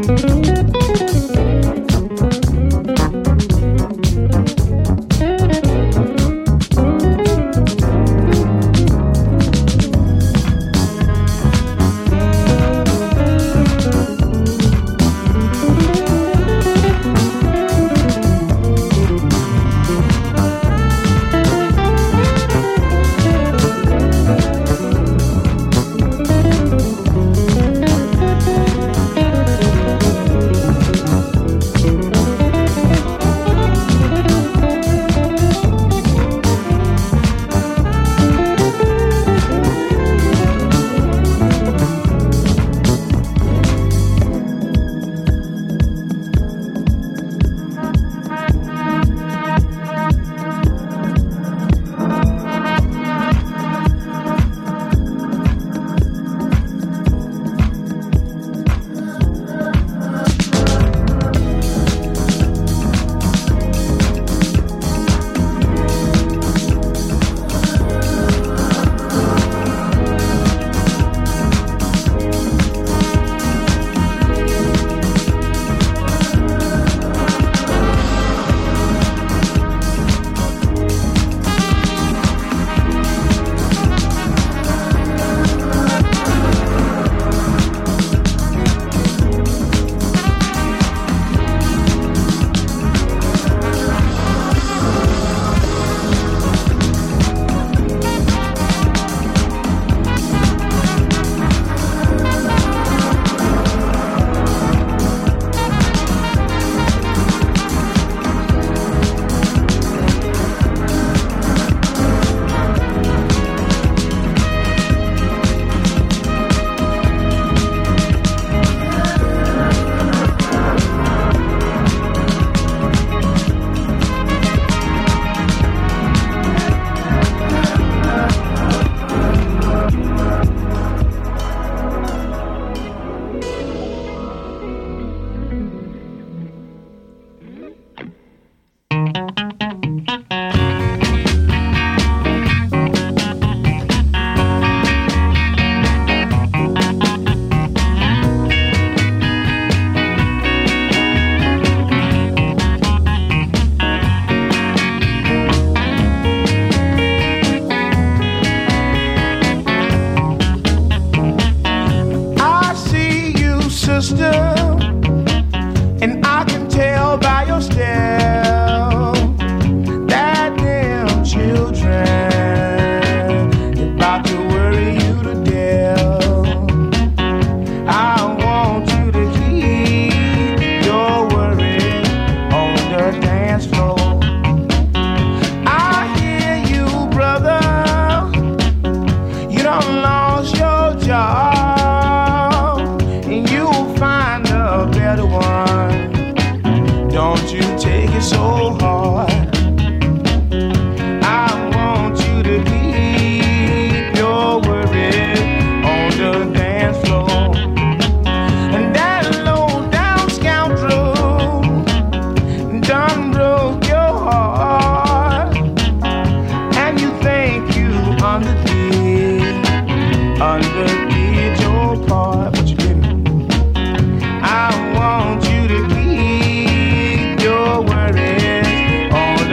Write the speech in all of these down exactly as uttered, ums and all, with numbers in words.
I want you to keep your worries on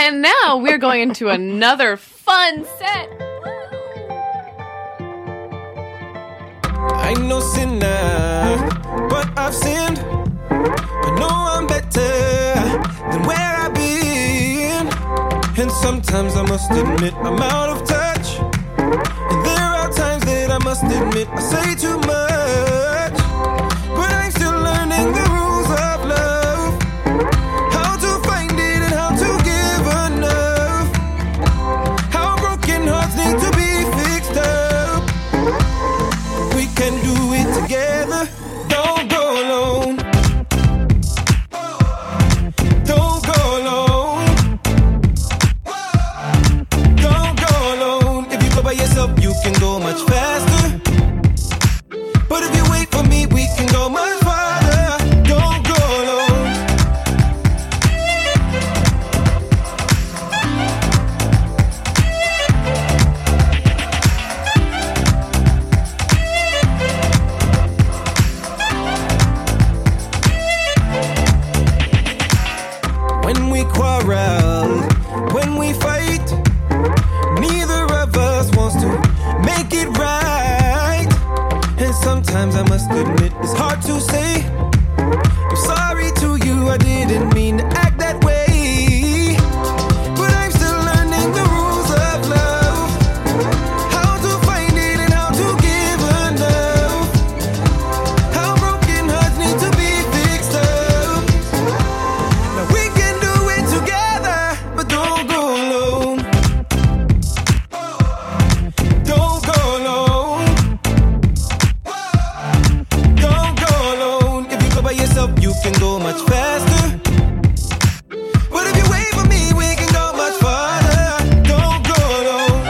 And now we're going into another fun set. I ain't no sinner, but I've sinned. I know I'm better than where I've been. And sometimes I must admit I'm out of touch. And there are times that I must admit I say too much. But I'm still learning the rules of love, how to find it and how to give enough, how broken hearts need to be fixed up. We can do it together. Don't go alone. Don't go alone. Don't go alone. If you go by yourself, you can go much faster. But if you wait for me, we can go much farther. Don't go alone. When we quarrel, when we fight, neither of us wants to make it right. And sometimes I must admit it's hard to say I'm sorry to you, I didn't mean to act that way. But I'm still learning the rules of love, how to find it and how to give enough, how broken hearts need to be fixed up. Now we can do it together, but don't go alone. Don't go alone. Don't go alone. If you go by yourself, you can go much faster. But if you wait for me, we can go much farther. Don't go alone.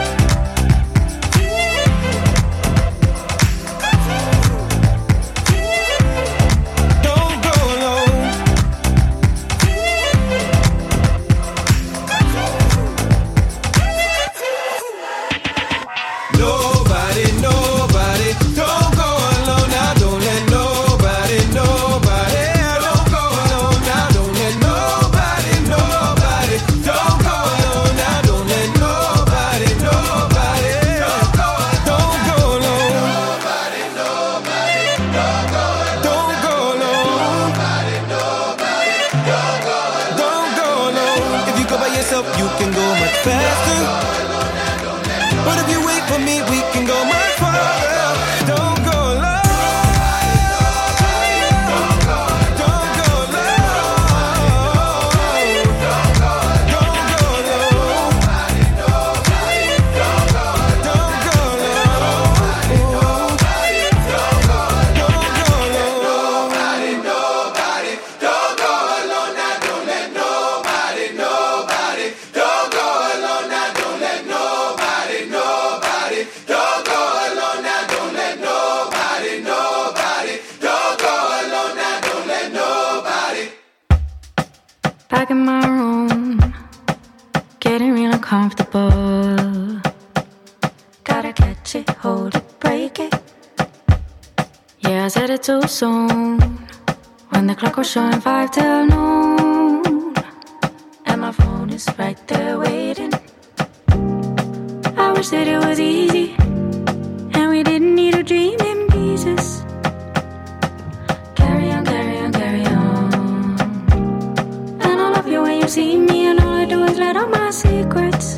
Don't go alone. Nobody, nobody, don't go alone now. Don't let nobody, nobody, don't go alone now. Don't let nobody, nobody, don't go alone now. Don't let nobody, nobody, don't go alone. Don't go alone. Nobody, nobody, don't go alone. Don't go alone. Nobody, nobody, don't go alone. Don't go alone. If you go by yourself, you can go much faster. But if you wait for me, we can go much farther. Don't go alone. Don't go alone. Don't go alone. Don't go alone. Don't go alone. Don't go alone. Don't go alone now. Don't let nobody, nobody, don't go alone now. Don't let nobody, nobody, don't go alone now. Don't let nobody, nobody, don't go alone now. Don't let nobody. Back in my room, getting real uncomfortable. Gotta catch it, hold it, break it. Yeah, I said it too soon, when the clock was showing five till noon, and my phone is right there waiting. I wish that it was easy, and we didn't need to dream in pieces. Carry on, carry on, carry on. And I love you when you see me, and all I do is let out my secrets.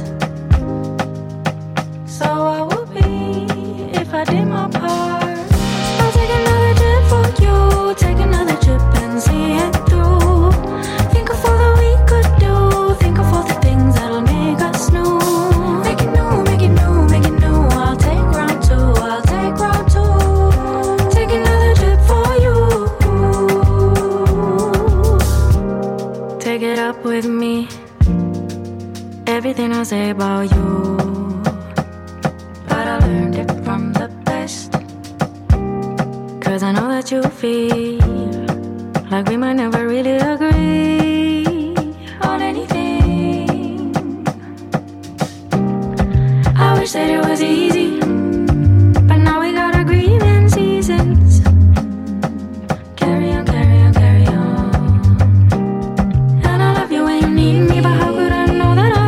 So I would be if I did my part. I'll take another trip for you, take another trip and see it through. Think of all that we could do, think of all the things that'll make us new. Make it new, make it new, make it new. I'll take round two, I'll take round two. Take another trip for you. Take it up with me, everything I say about you. But I learned it from the best, 'cause I know that you feel like we might never really agree on anything. I wish that it was easy, but now we gotta grieve in seasons. Carry on, carry on, carry on. And I love you when you need me, but how could I know that I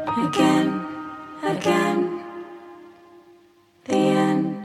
again, again, the end.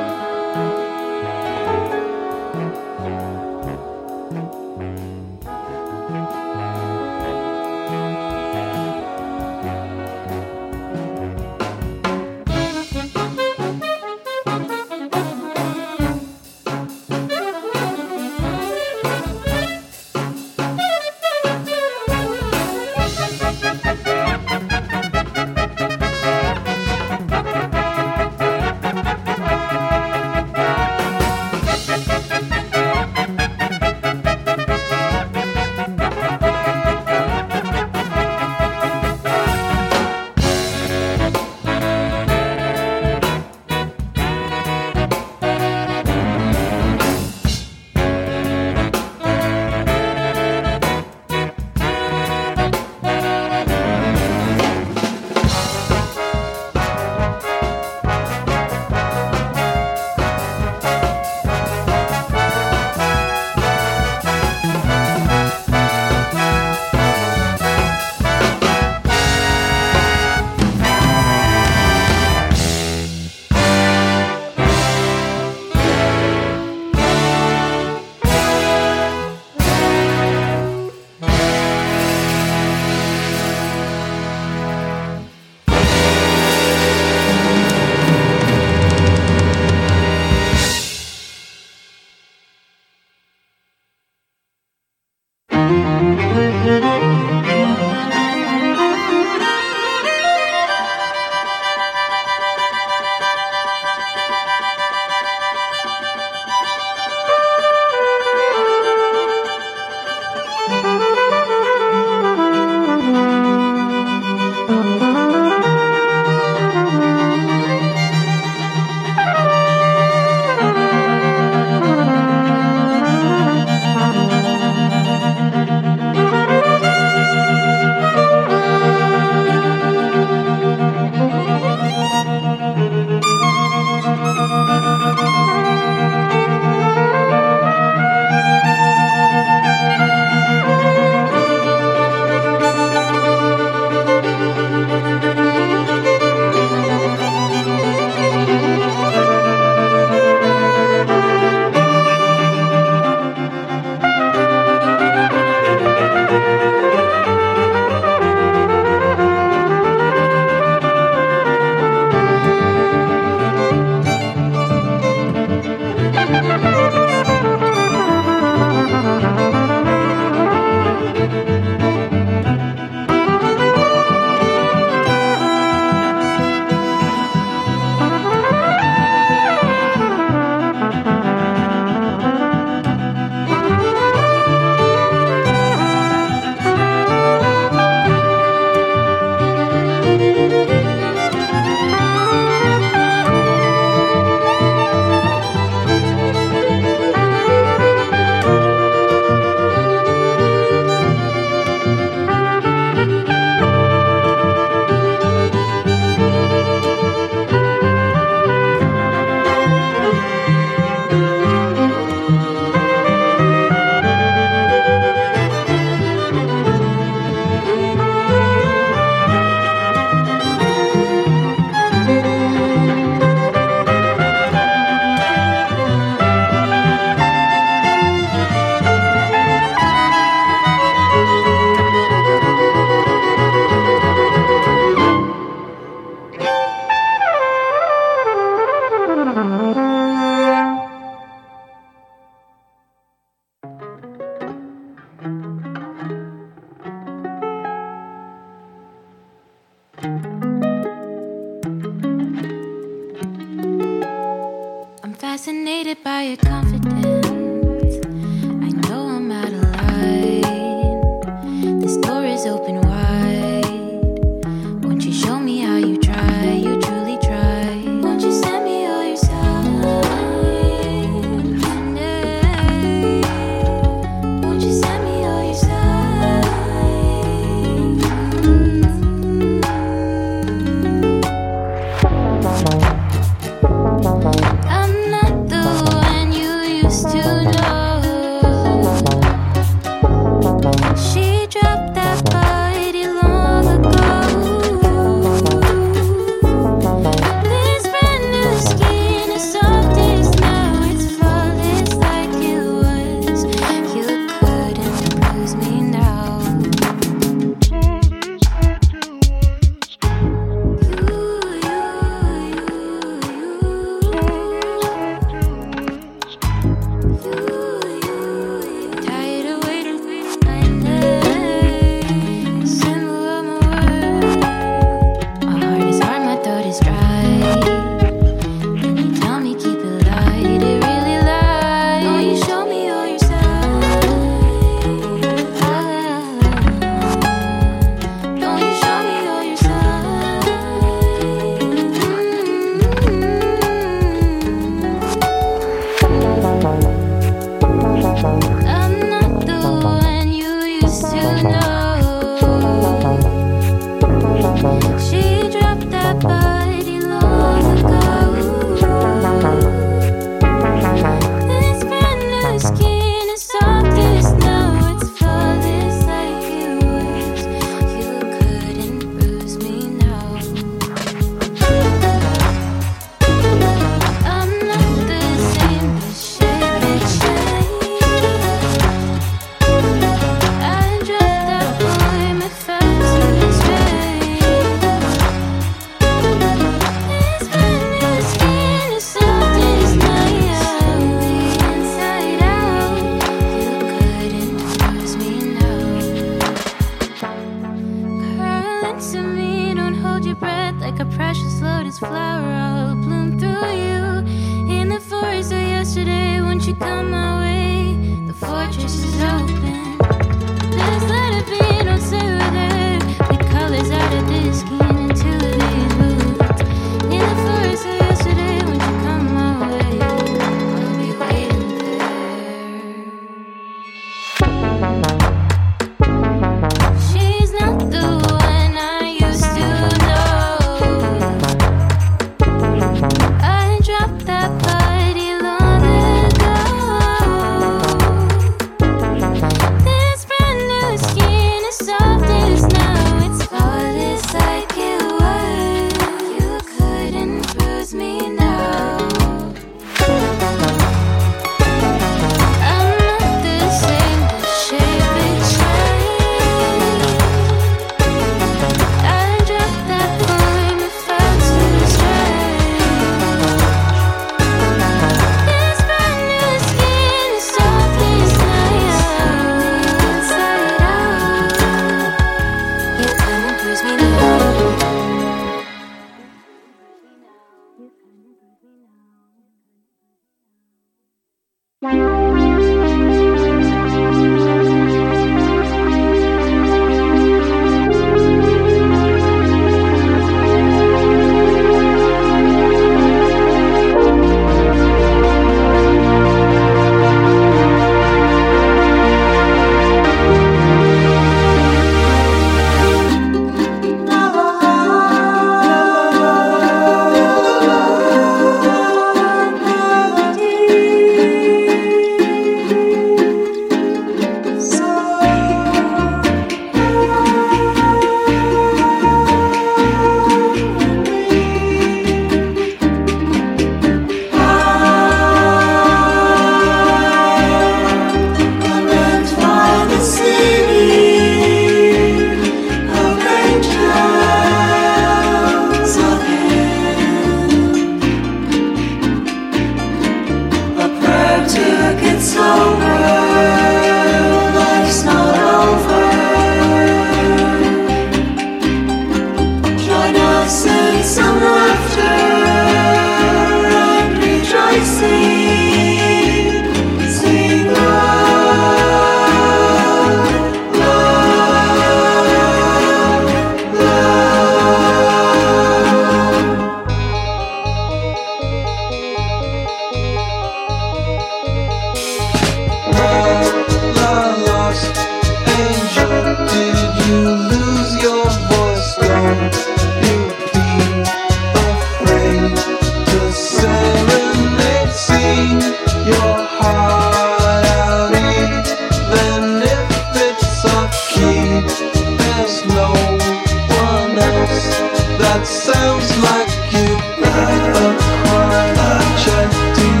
sounds like you. A choir chanting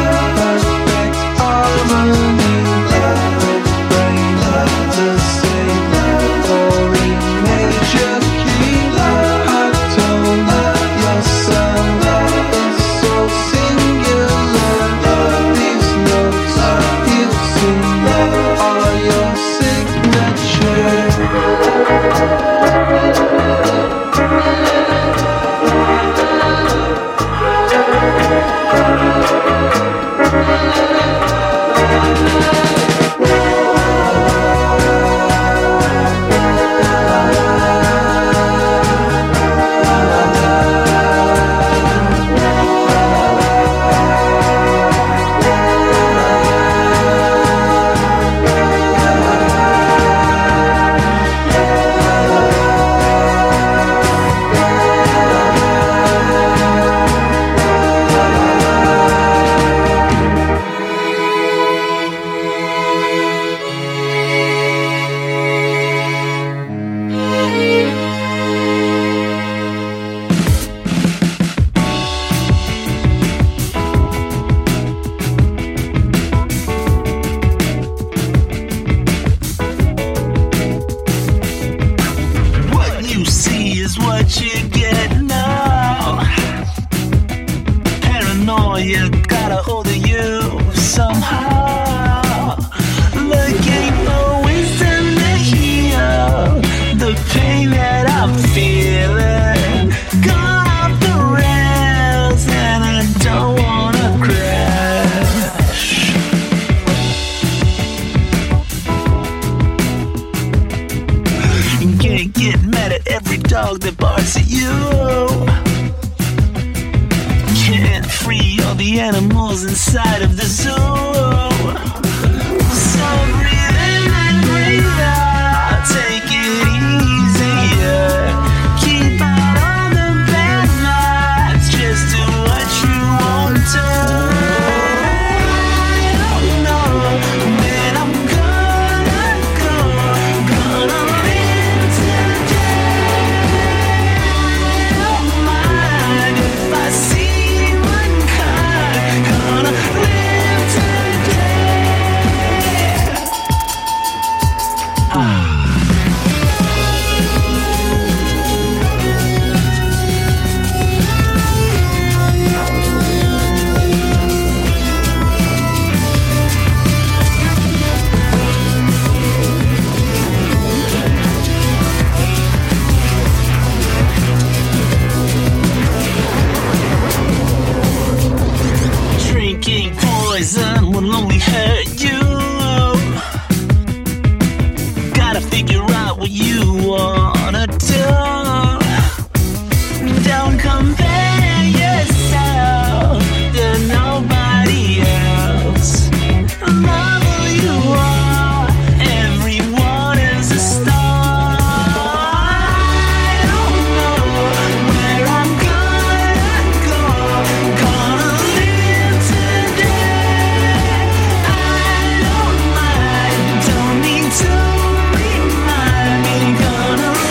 perfect harmony. With brain to sing for E major key. High tone, your sound is so singular. These notes you sing are your signature. Don't need to remind me, gonna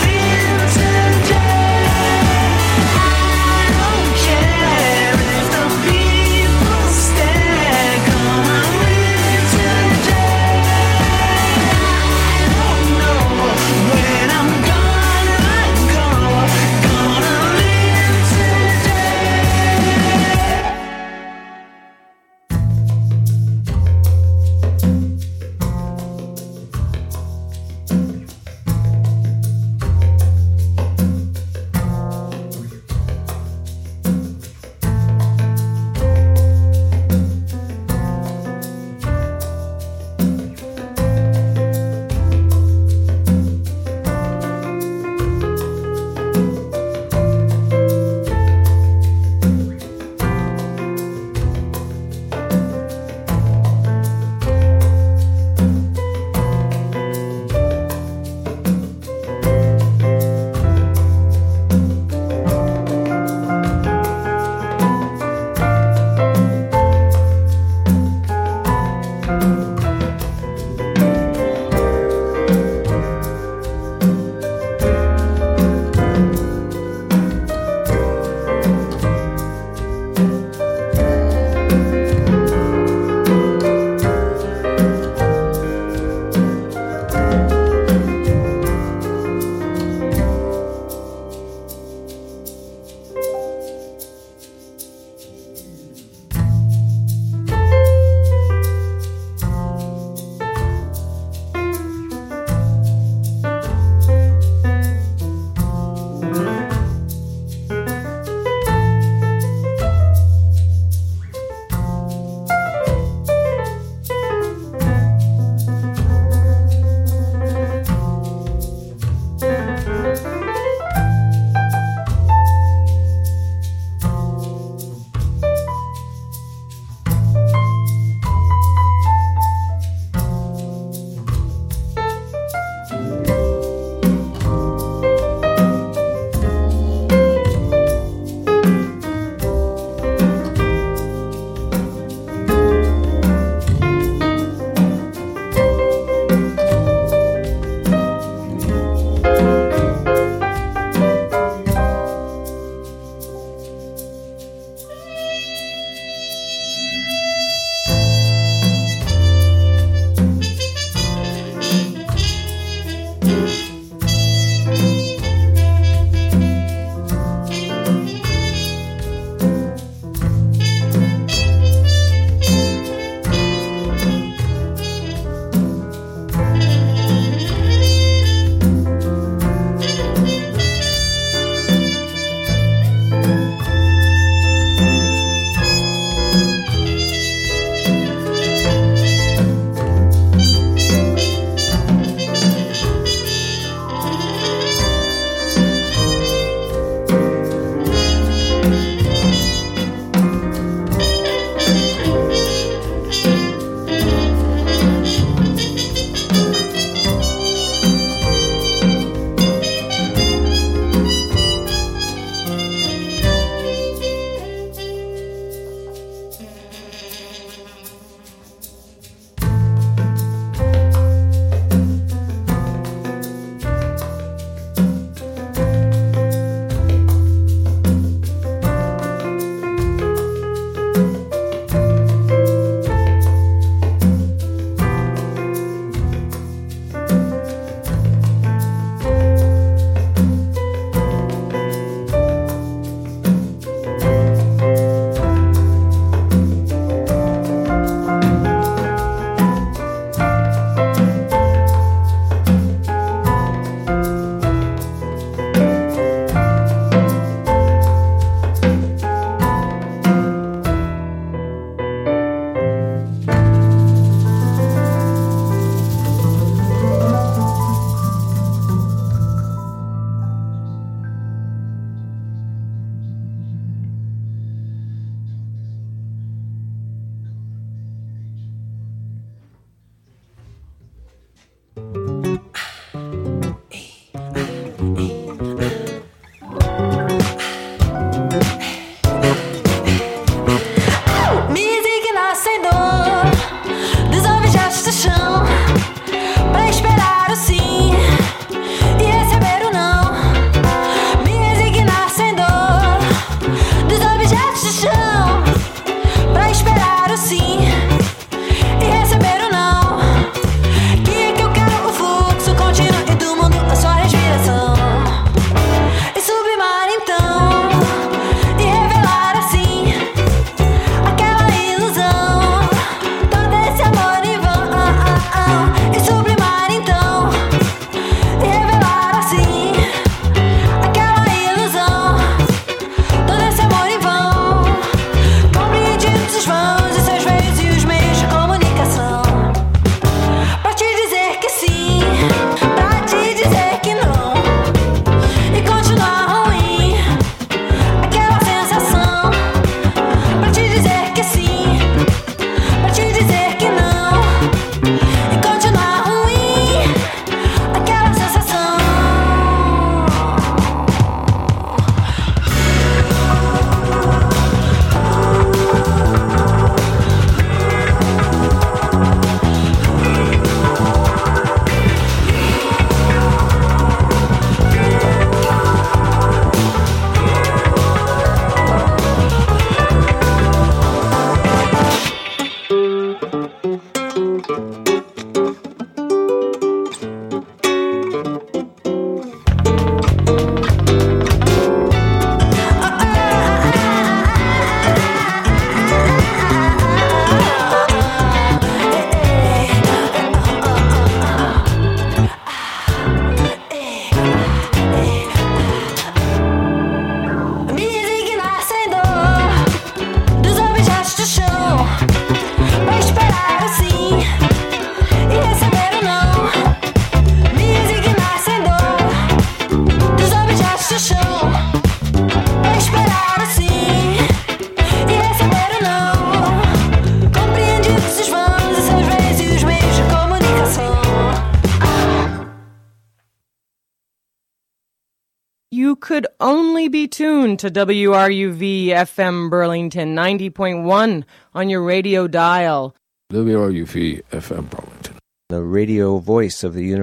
you could only be tuned to W R U V F M Burlington ninety point one on your radio dial. W R U V F M Burlington. The radio voice of the University